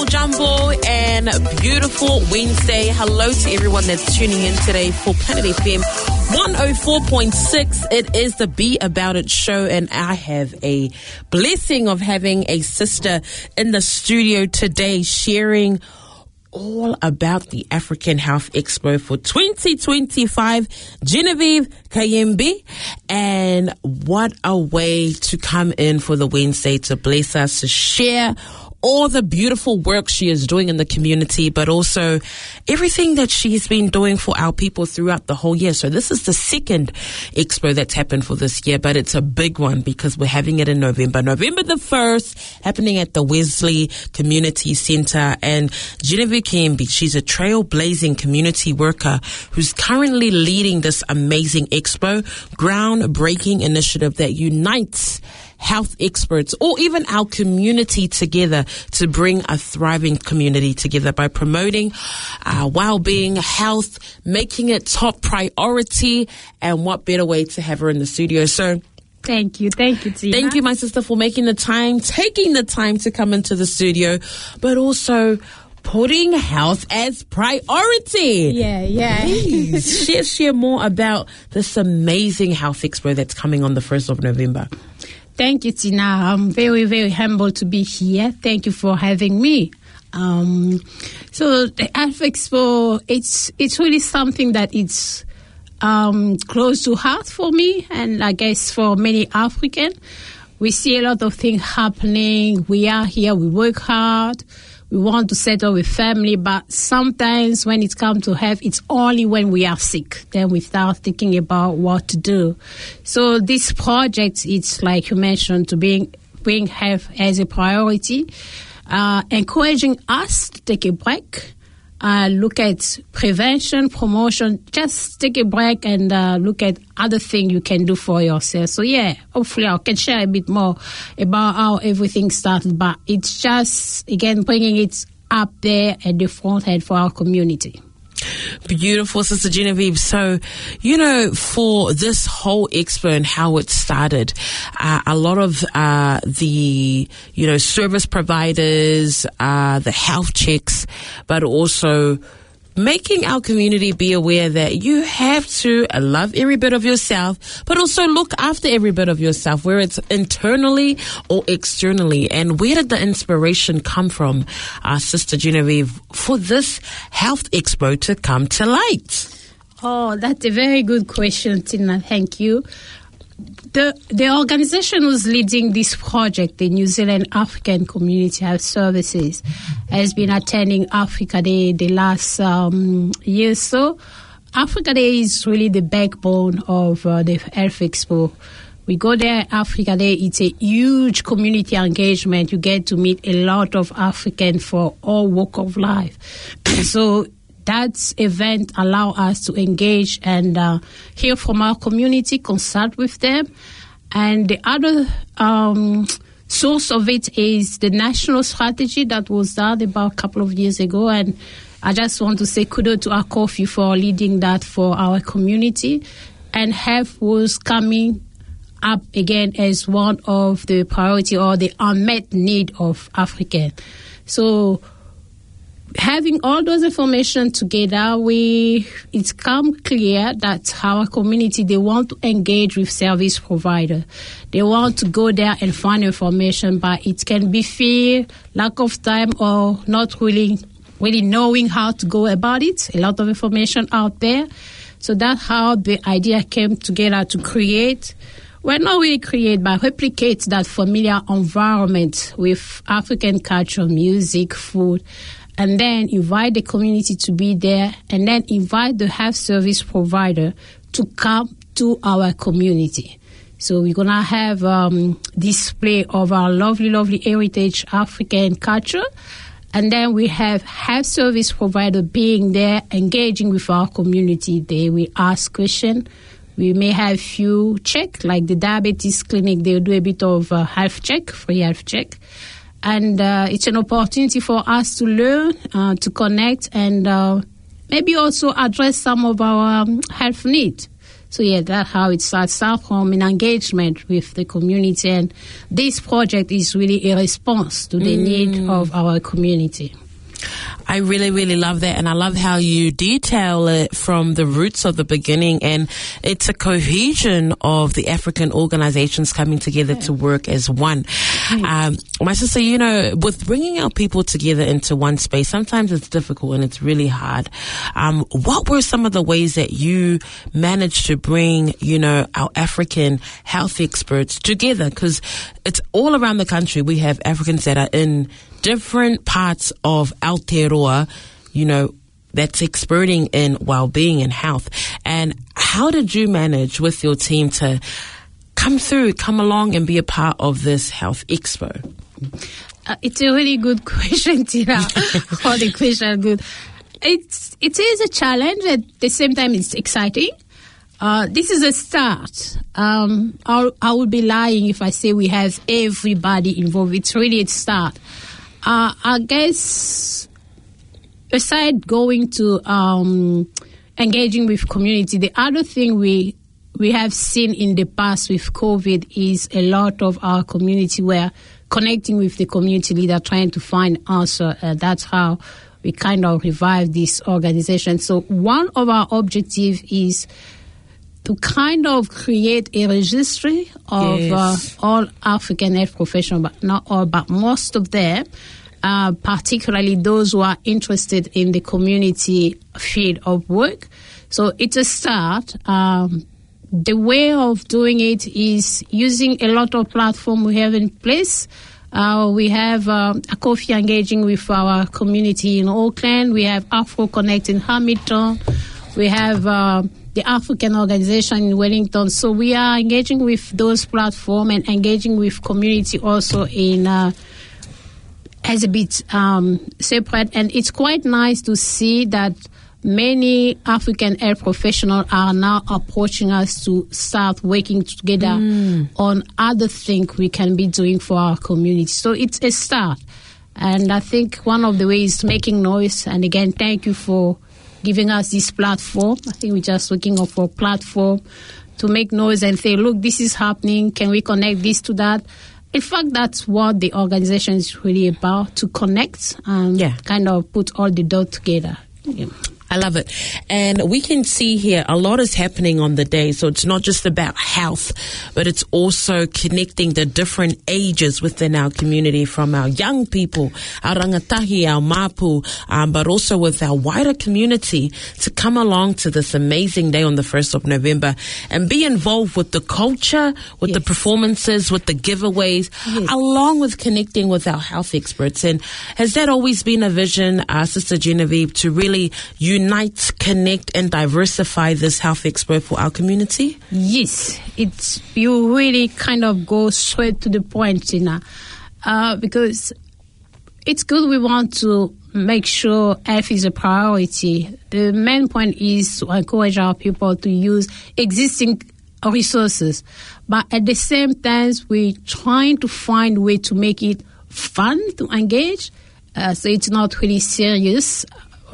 Jumbo Jumbo and beautiful Wednesday. Hello to everyone that's tuning in today for Planet FM 104.6. It is the Be About It show, and I have a blessing of having a sister in the studio today sharing all about the African Health Expo for 2025, Genevieve Kayembe. And what a way to come in for the Wednesday to bless us, to share all the beautiful work she is doing in the community, but also everything that she's been doing for our people throughout the whole year. So this is the second expo that's happened for this year, but it's a big one because we're having it in November. November the 1st, happening at the Wesley Community Center. And Genevieve Kayembe, she's a trailblazing community worker who's currently leading this amazing expo, groundbreaking initiative that unites health experts or even our community together to bring a thriving community together by promoting well-being, health, making it top priority. And what better way to have her in the studio. So Thank you, Tina. Thank you, my sister, for taking the time to come into the studio, but also putting health as priority. Yeah. Please share more about this amazing health expo that's coming on the 1st of November. Thank you, Tina. I'm very, very humbled to be here. Thank you for having me. So the Health Expo, it's really something that it's close to heart for me, and I guess for many Africans. We see a lot of things happening. We are here, we work hard, we want to settle with family, but sometimes when it comes to health, it's only when we are sick, then we start thinking about what to do. So this project, it's like you mentioned, to bring health as a priority, encouraging us to take a break, look at prevention, promotion, just take a break and look at other things you can do for yourself. So yeah, hopefully I can share a bit more about how everything started, but it's just, again, bringing it up there at the front end for our community. Beautiful, Sister Genevieve. So, for this whole expo and how it started, a lot of the, service providers, the health checks, but also making our community be aware that you have to love every bit of yourself, but also look after every bit of yourself, whether it's internally or externally. And where did the inspiration come from, Sister Genevieve, for this health expo to come to light? Oh, that's a very good question, Tina. Thank you. The organization who's leading this project, the New Zealand African Community Health Services, has been attending Africa Day the last year or so. Africa Day is really the backbone of the Health Expo. We go there, Africa Day, it's a huge community engagement. You get to meet a lot of Africans for all walk of life. So that event allow us to engage and hear from our community, consult with them. And the other source of it is the national strategy that was done about a couple of years ago. And I just want to say kudos to Akofi for leading that for our community. And health was coming up again as one of the priority or the unmet need of Africans. So having all those information together, it's come clear that our community, they want to engage with service provider. They want to go there and find information, but it can be fear, lack of time, or not really knowing how to go about it. A lot of information out there. So that's how the idea came together to create. Well, not really create, but replicate that familiar environment with African culture, music, food, and then invite the community to be there, and then invite the health service provider to come to our community. So we're going to have display of our lovely, lovely heritage African culture. And then we have health service provider being there, engaging with our community. They will ask questions. We may have few check, like the diabetes clinic. They'll do a bit of health check, free health check. And it's an opportunity for us to learn, to connect, and maybe also address some of our health needs. So yeah, that's how it starts. Start from an engagement with the community, and this project is really a response to the need of our community. I really, really love that, and I love how you detail it from the roots of the beginning, and it's a cohesion of the African organizations coming together to work as one. My sister, you know, with bringing our people together into one space, sometimes it's difficult and it's really hard. What were some of the ways that you managed to bring, you know, our African health experts together? Because it's all around the country. We have Africans that are in different parts of Aotearoa, you know, that's experting in well-being and health. And how did you manage with your team to come along and be a part of this health expo? It's a really good question, Tina. All the questions are good. It is a challenge. At the same time, it's exciting. This is a start. I would be lying if I say we have everybody involved. It's really a start. I guess aside going to engaging with community, the other thing we have seen in the past with COVID is a lot of our community were connecting with the community leader, trying to find answer. That's how we kind of revived this organization. So one of our objectives is to kind of create a registry of all African health professionals, but not all, but most of them, particularly those who are interested in the community field of work. So it's a start. The way of doing it is using a lot of platforms we have in place. We have a coffee engaging with our community in Auckland. We have Afro Connect in Hamilton. We have the African organization in Wellington. So we are engaging with those platforms and engaging with community also in as a bit separate. And it's quite nice to see that many African health professionals are now approaching us to start working together on other things we can be doing for our community. So it's a start. And I think one of the ways is making noise. And again, thank you for giving us this platform. I think we're just looking for a platform to make noise and say, look, this is happening. Can we connect this to that? In fact, that's what the organization is really about, to connect and kind of put all the dots together. Yeah. I love it. And we can see here a lot is happening on the day. So it's not just about health, but it's also connecting the different ages within our community, from our young people, our rangatahi, our mapu, but also with our wider community to come along to this amazing day on the 1st of November and be involved with the culture, with the performances, with the giveaways, along with connecting with our health experts. And has that always been a vision, Sister Genevieve, to really unite, connect, and diversify this health expo for our community? Yes, you really kind of go straight to the point, Tina, because it's good. We want to make sure health is a priority. The main point is to encourage our people to use existing resources, but at the same time, we're trying to find a way to make it fun to engage, so it's not really serious.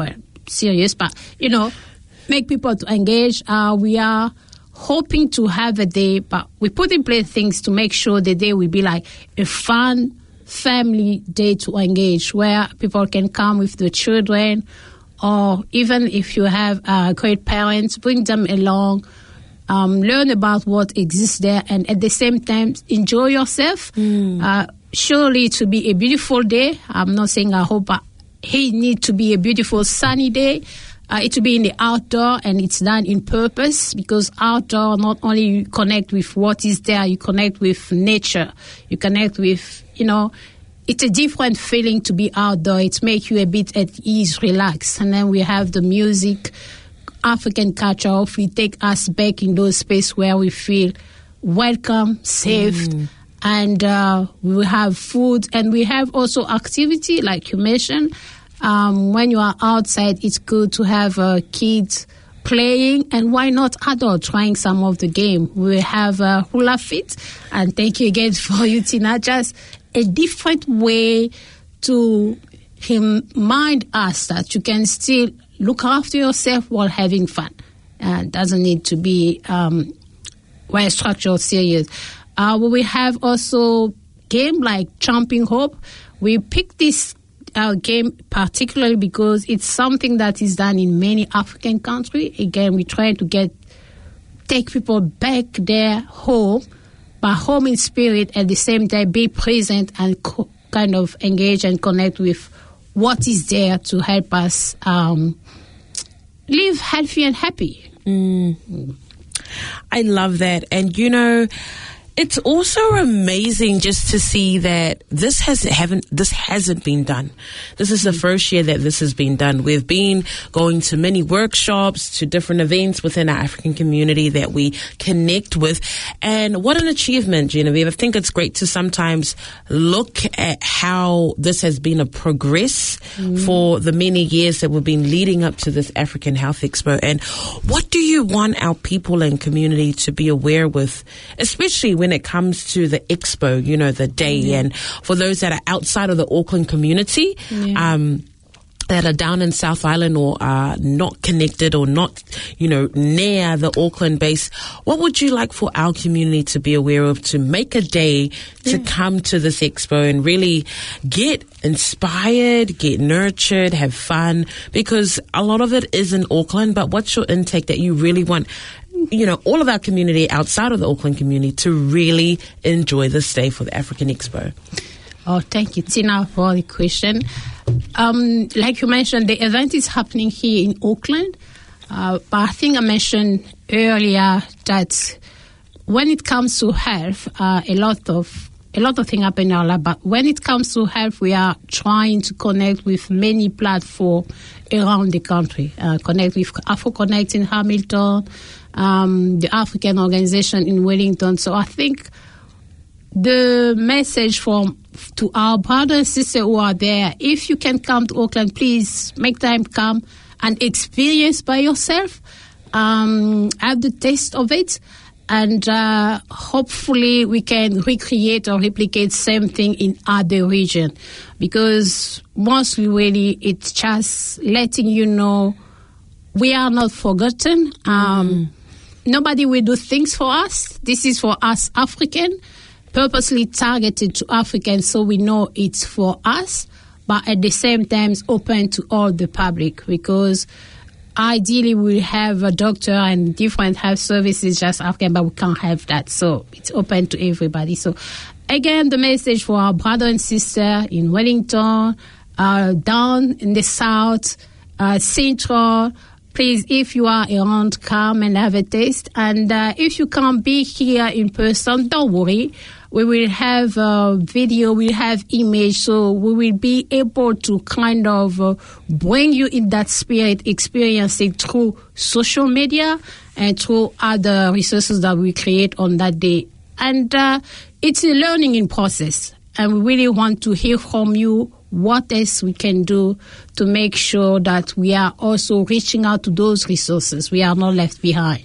But, you know, make people to engage. We are hoping to have a day, but we put in place things to make sure the day will be like a fun family day to engage, where people can come with the children, or even if you have great parents, bring them along, learn about what exists there, and at the same time, enjoy yourself. Surely it will be a beautiful day. I'm not saying I hope, but it needs to be a beautiful sunny day. It will be in the outdoor, and it's done in purpose, because outdoor, not only you connect with what is there, you connect with nature. You connect with, you know, it's a different feeling to be outdoor. It makes you a bit at ease, relax. And then we have the music, African culture, hopefully take us back in those spaces where we feel welcome, safe. And we have food, and we have also activity, like you mentioned. When you are outside, it's good to have kids playing, and why not adults trying some of the game. We have hula fit, and thank you again for you, Tina. Just a different way to remind us that you can still look after yourself while having fun. Doesn't need to be well structured or serious. We have also game like Jumping Hope. We picked this game particularly because it's something that is done in many African countries. Again, we try to take people back their home, but home in spirit, at the same time be present and kind of engage and connect with what is there to help us live healthy and happy. I love that. And, you know, it's also amazing just to see that this hasn't been done. This is the first year that this has been done. We've been going to many workshops, to different events within our African community that we connect with. And what an achievement, Genevieve. I think it's great to sometimes look at how this has been a progress for the many years that we've been leading up to this African Health Expo. And what do you want our people and community to be aware with, especially when it comes to the expo, you know, the day, and for those that are outside of the Auckland community, that are down in South Island or are not connected or not, you know, near the Auckland base, what would you like for our community to be aware of to make a day to come to this expo and really get inspired, get nurtured, have fun? Because a lot of it is in Auckland, but what's your intake that you really want, you know, all of our community outside of the Auckland community to really enjoy this day for the African Expo? Oh, thank you, Tina, for the question. Like you mentioned, the event is happening here in Auckland, but I think I mentioned earlier that when it comes to health, a lot of things happen in our life. But when it comes to health, we are trying to connect with many platforms around the country. Connect with AfroConnect in Hamilton, the African organization in Wellington. So I think the message to our brothers and sisters who are there, if you can come to Auckland, please make time, come and experience by yourself, have the taste of it, and hopefully we can recreate or replicate same thing in other region, because mostly really it's just letting you know we are not forgotten. Nobody will do things for us. This is for us African, purposely targeted to Africans, so we know it's for us, but at the same time it's open to all the public, because ideally we have a doctor and different health services just African, but we can't have that, so it's open to everybody. So again, the message for our brother and sister in Wellington, down in the south, central, please, if you are around, come and have a taste. And if you can't be here in person, don't worry. We will have video, we'll have image, so we will be able to kind of bring you in that spirit, experiencing through social media and through other resources that we create on that day. And it's a learning in process, and we really want to hear from you what else we can do to make sure that we are also reaching out to those resources. We are not left behind.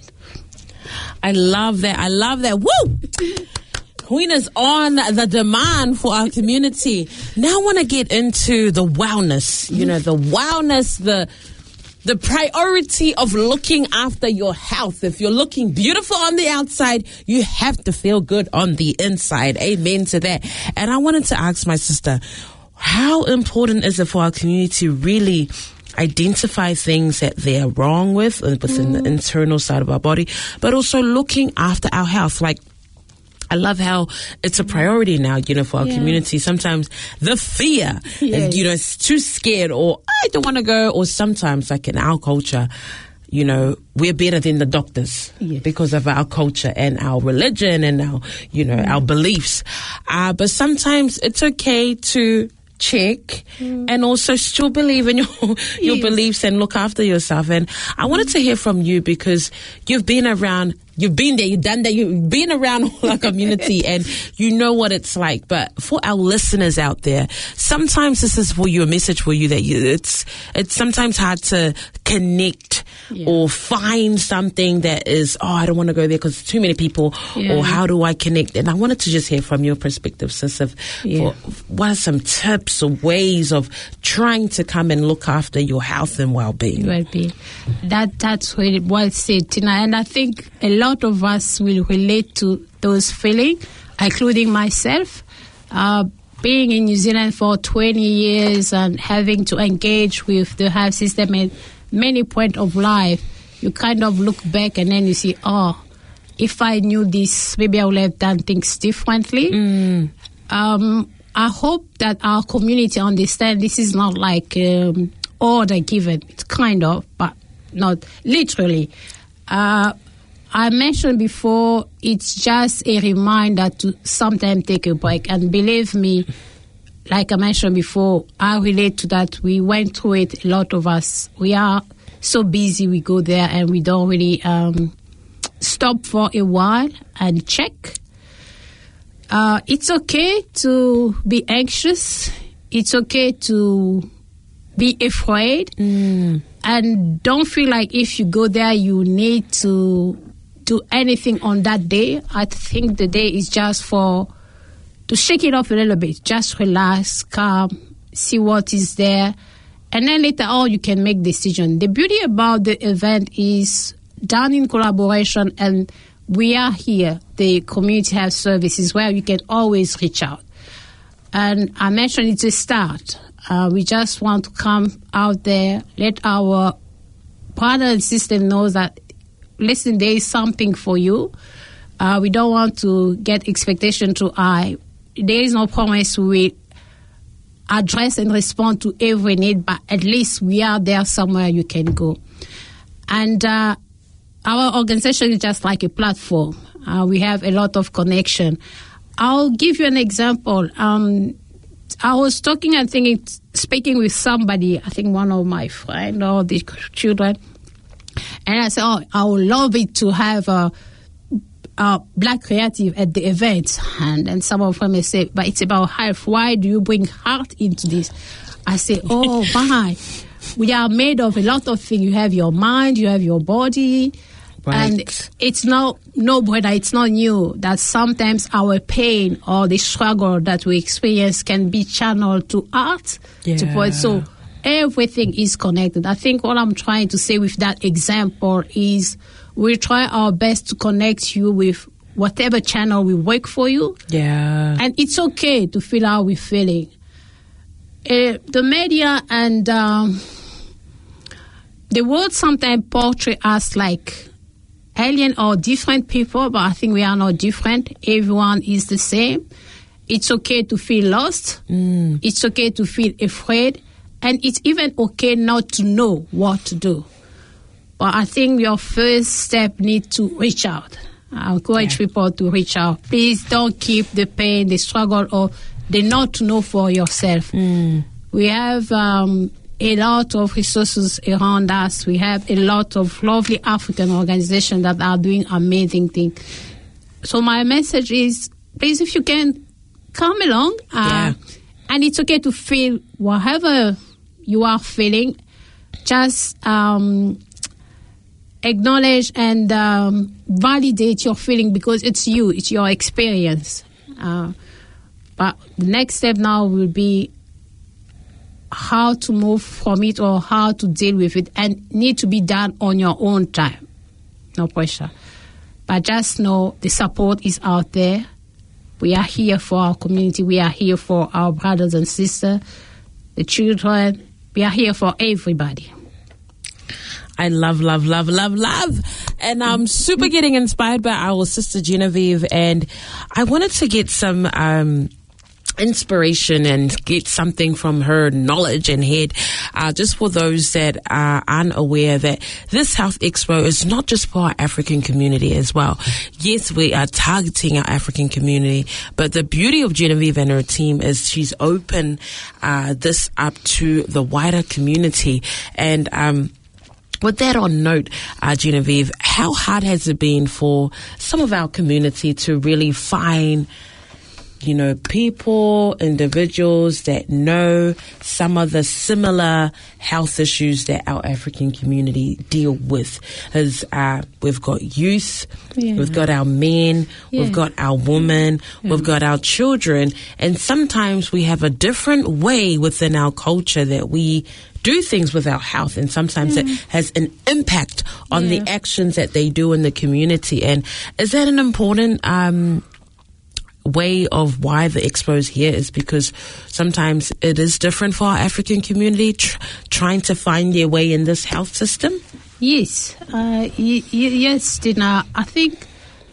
I love that. I love that. Woo! Queen is on the demand for our community. Now I want to get into the wellness, you know, the wellness, the priority of looking after your health. If you're looking beautiful on the outside, you have to feel good on the inside. Amen to that. And I wanted to ask my sister, how important is it for our community to really identify things that they're wrong with within the internal side of our body, but also looking after our health? Like, I love how it's a priority now, you know, for our community. Sometimes the fear, and, you know, it's too scared, or I don't want to go, or sometimes, like in our culture, you know, we're better than the doctors because of our culture and our religion and our, you know, our beliefs. But sometimes it's okay to check and also still believe in your beliefs and look after yourself. And I wanted to hear from you, because you've been around you've been there, you've done that, you've been around all our community and you know what it's like. But for our listeners out there, sometimes this is for you, a message for you that it's sometimes hard to connect or find something that is, I don't want to go there because too many people, or how do I connect? And I wanted to just hear from your perspective, sis, of what are some tips or ways of trying to come and look after your health and well-being? That's really well said, Tina. And I think a lot of us will relate to those feelings, including myself. Being in New Zealand for 20 years and having to engage with the health system at many points of life, you kind of look back and then you see, if I knew this, maybe I would have done things differently. I hope that our community understands this is not like order given. It's kind of, but not literally. I mentioned before, it's just a reminder to sometimes take a break. And believe me, like I mentioned before, I relate to that. We went through it, a lot of us. We are so busy, we go there and we don't really stop for a while and check. It's okay to be anxious. It's okay to be afraid. And don't feel like if you go there, you need to do anything on that day. I think the day is just to shake it off a little bit. Just relax, calm, see what is there. And then later on, you can make decision. The beauty about the event is done in collaboration, and we are here, the community health services, where you can always reach out. And I mentioned it's a start. We just want to come out there, let our brother and sister know that, listen, there is something for you. We don't want to get expectation too high. There is no promise we will address and respond to every need, but at least we are there somewhere you can go. And our organization is just like a platform. We have a lot of connection. I'll give you an example. I was talking and speaking with somebody, I think one of my friends or the children, and I said, I would love it to have a Black creative at the event. And then some of them may say, but it's about health. Why do you bring heart into this? I say, why? We are made of a lot of things. You have your mind, you have your body. Right. And it's not it's not new that sometimes our pain or the struggle that we experience can be channeled to art. So everything is connected. I think what I'm trying to say with that example is we try our best to connect you with whatever channel will work for you. And it's okay to feel how we're feeling. The media and the world sometimes portray us like alien or different people, but I think we are not different. Everyone is the same. It's okay to feel lost. It's okay to feel afraid. And it's even okay not to know what to do. But I think your first step needs to reach out. I encourage people to reach out. Please don't keep the pain, the struggle, or the not to know for yourself. We have a lot of resources around us. We have a lot of lovely African organizations that are doing amazing things. So my message is, please, if you can, come along. And it's okay to feel whatever you are feeling. Just acknowledge and validate your feeling, because it's you, it's your experience. But the next step now will be how to move from it or how to deal with it, and need to be done on your own time. No pressure. But just know the support is out there. We are here for our community. We are here for our brothers and sisters, the children. We are here for everybody. I love. And I'm super getting inspired by our sister Genevieve. And I wanted to get some inspiration and get something from her knowledge and head, just for those that are unaware that this Health Expo is not just for our African community as well. Yes, we are targeting our African community, but the beauty of Genevieve and her team is she's open this up to the wider community. And with that on note, Genevieve, how hard has it been for some of our community to really find, people, individuals that know some of the similar health issues that our African community deal with? As we've got youth, we've got our men, we've got our women, we've got our children, and sometimes we have a different way within our culture that we do things with our health, and sometimes it has an impact on the actions that they do in the community. And is that an important way of why the expo is here? Is because sometimes it is different for our African community trying to find their way in this health system? Yes. Yes, Tina. I think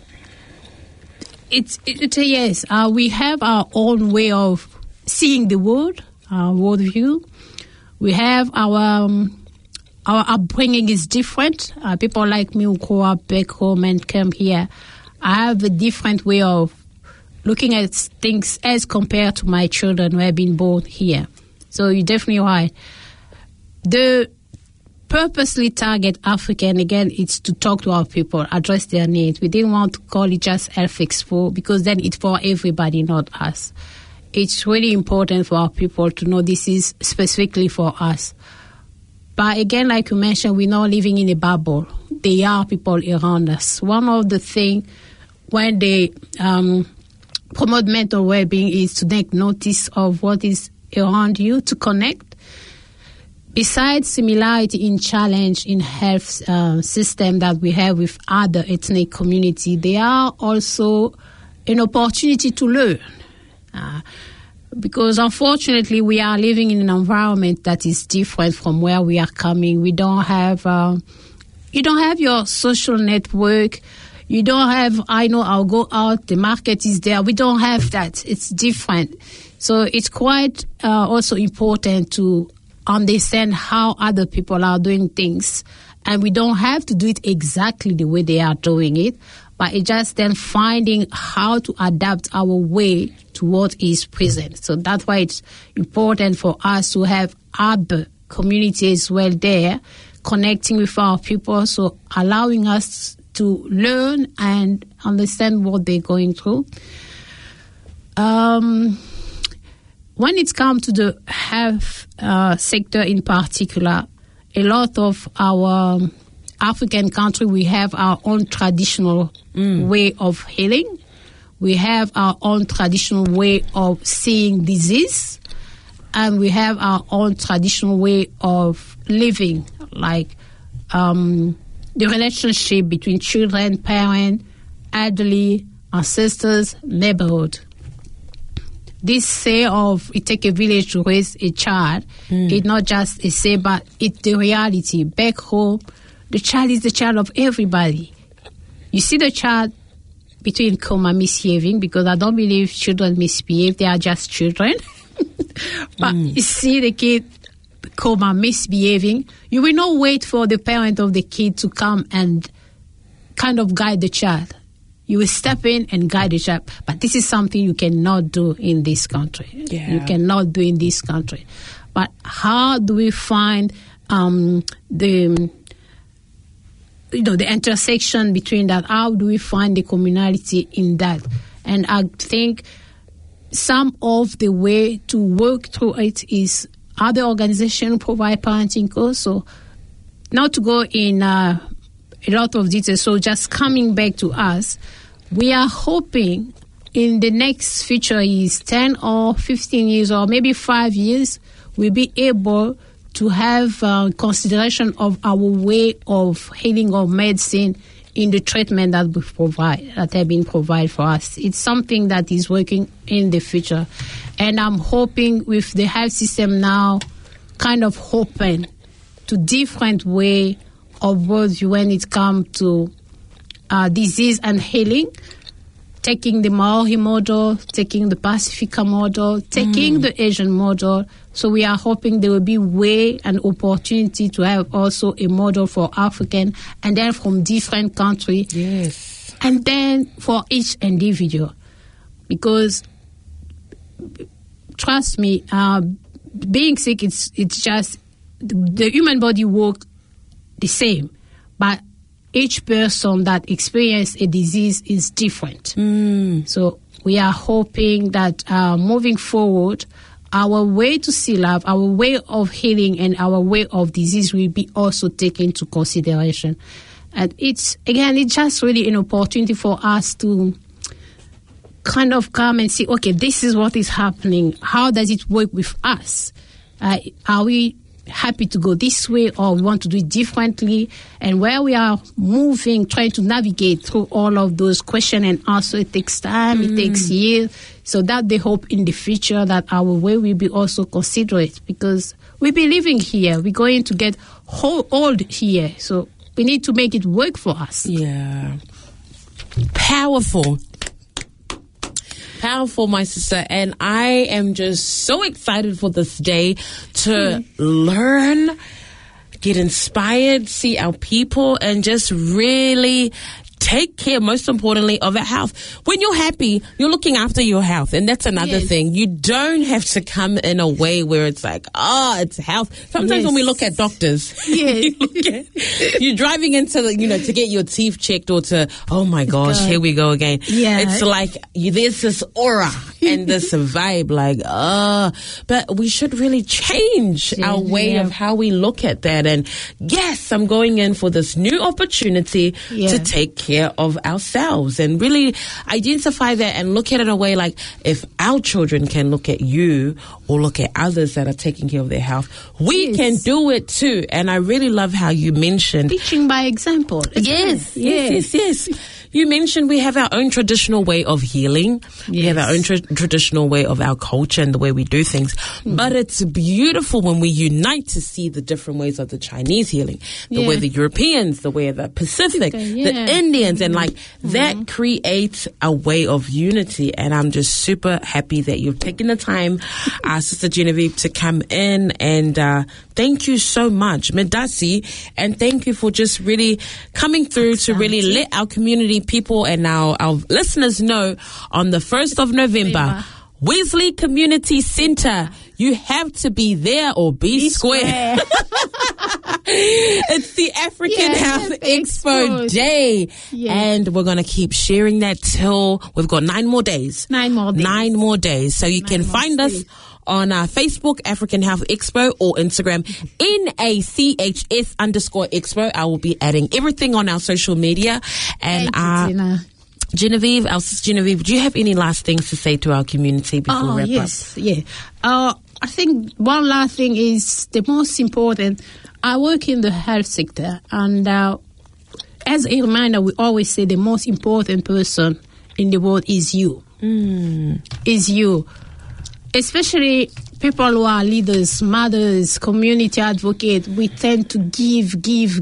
it's yes. We have our own way of seeing the world, our worldview. We have our upbringing is different. People like me who grow up back home and come here, I have a different way of looking at things as compared to my children who have been born here. So you're definitely right. The purposely target African, again, it's to talk to our people, address their needs. We didn't want to call it just Health Expo because then it's for everybody, not us. It's really important for our people to know this is specifically for us. But again, like you mentioned, we're not living in a bubble. There are people around us. One of the things when they promote mental well-being is to take notice of what is around you, to connect. Besides similarity in challenge in health system that we have with other ethnic community, there are also an opportunity to learn. Because unfortunately we are living in an environment that is different from where we are coming. We don't have, you don't have your social network. You don't have, I'll go out, the market is there. We don't have that. It's different. So it's quite also important to understand how other people are doing things. And we don't have to do it exactly the way they are doing it, but it's just then finding how to adapt our way to what is present. So that's why it's important for us to have other communities as well there, connecting with our people, so allowing us to learn and understand what they're going through. When it comes to the health sector in particular, a lot of our African country, we have our own traditional way of healing. We have our own traditional way of seeing disease. And we have our own traditional way of living, like the relationship between children, parents, elderly, ancestors, neighborhood. This say of it take a village to raise a child, it's not just a say, but it's the reality. Back home, the child is the child of everybody. You see the child between coma misbehaving, because I don't believe children misbehave, they are just children. But you see the kid coma misbehaving, you will not wait for the parent of the kid to come and kind of guide the child. You will step in and guide the child. But this is something you cannot do in this country. Yeah. You cannot do in this country. But how do we find the intersection between that? How do we find the communality in that? And I think some of the way to work through it is other organizations provide parenting courses. So not to go in a lot of details, so just coming back to us, we are hoping in the next future is 10 or 15 years or maybe 5 years, we'll be able to have consideration of our way of healing or medicine in the treatment that we provide, that have been provided for us. It's something that is working in the future. And I'm hoping with the health system now kind of open to different way of worldview when it comes to disease and healing, taking the Maori model, taking the Pacifica model, taking the Asian model. So we are hoping there will be way and opportunity to have also a model for African and then from different countries. Yes. And then for each individual. Because, trust me, being sick, it's just the human body works the same, but each person that experiences a disease is different. So we are hoping that moving forward, our way to see life, our way of healing, and our way of disease will be also taken into consideration. And it's just really an opportunity for us to kind of come and see, okay, this is what is happening. How does it work with us? Are we happy to go this way, or we want to do it differently? And where we are moving, trying to navigate through all of those questions and answers, it takes time, it takes years. So that they hope in the future that our way will be also considerate, because we'll be living here. We're going to get old here. So we need to make it work for us. Yeah. Powerful, my sister. And I am just so excited for this day to learn, get inspired, see our people, and just really take care, most importantly, of our health. When you're happy, you're looking after your health. And that's another thing. You don't have to come in a way where it's like, it's health. Sometimes when we look at doctors, you're driving into to get your teeth checked, or to, oh my gosh, here we go again. Yeah. It's like there's this aura and this vibe, like, but we should really change our way of how we look at that. And yes, I'm going in for this new opportunity to take care of ourselves and really identify that and look at it in a way like, if our children can look at you or look at others that are taking care of their health, we can do it too. And I really love how you mentioned teaching by example. Yes. You mentioned we have our own traditional way of healing. We have our own traditional way of our culture and the way we do things. But it's beautiful when we unite to see the different ways of the Chinese healing, the way the Europeans, the way of the Pacific, the Indians, and like that creates a way of unity. And I'm just super happy that you've taken the time, Sister Genevieve, to come in, and thank you so much, Medasi, and thank you for just really coming through to really let our community people and our listeners know on the 1st of November, Wesley Community Center, you have to be there or be square. It's the African Health Expo Day. And we're going to keep sharing that till we've got 9 more days. 9 more days. So you can find us on Facebook, African Health Expo, or Instagram, NACHS_Expo. I will be adding everything on our social media. And Genevieve, our sister Genevieve, do you have any last things to say to our community before we wrap up? I think one last thing is the most important. I work in the health sector, and as a reminder, we always say the most important person in the world is you. Is you. Especially people who are leaders, mothers, community advocates, we tend to give.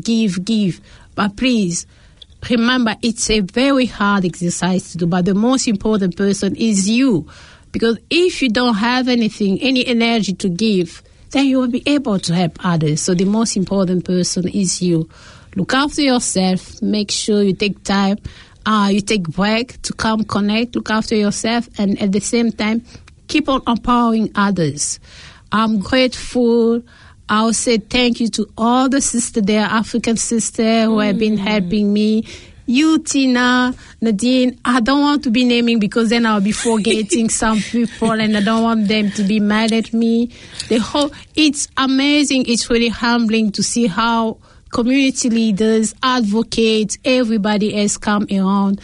But please, remember, it's a very hard exercise to do, but the most important person is you. Because if you don't have anything, any energy to give, then you will be able to help others. So the most important person is you. Look after yourself. Make sure you take time. You take break to come connect. Look after yourself. And at the same time, keep on empowering others. I'm grateful. I'll say thank you to all the sisters there, African sisters who have been helping me. You, Tina, Nadine, I don't want to be naming because then I'll be forgetting some people and I don't want them to be mad at me. It's amazing. It's really humbling to see how community leaders, advocates, everybody has come around.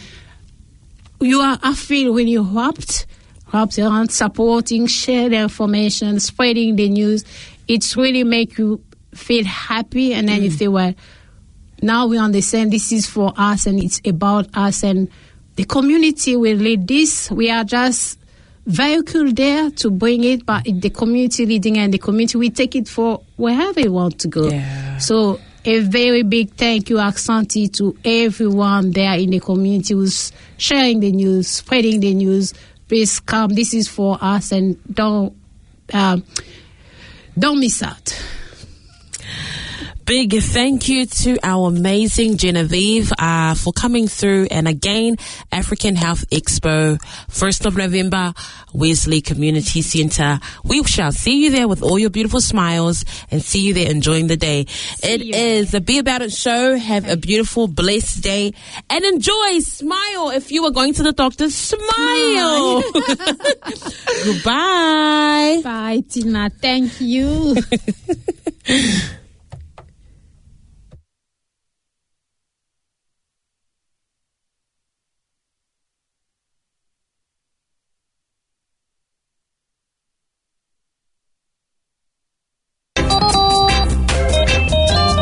I feel really wrapped around supporting, share the information, spreading the news. It's really make you feel happy, and then you feel, well, now we understand this is for us and it's about us, and the community will lead this. We are just vehicle there to bring it, but the community leading, and the community will take it for wherever you want to go. So a very big thank you, Aksanti, to everyone there in the community who's sharing the news, spreading the news. Please come. This is for us, and don't miss out. Big thank you to our amazing Genevieve for coming through. And again, African Health Expo, 1st of November, Wesley Community Centre. We shall see you there with all your beautiful smiles and see you there enjoying the day. It is the Be About It show. Have a beautiful, blessed day and enjoy. Smile. If you are going to the doctor, smile. Goodbye. Bye, Tina. Thank you.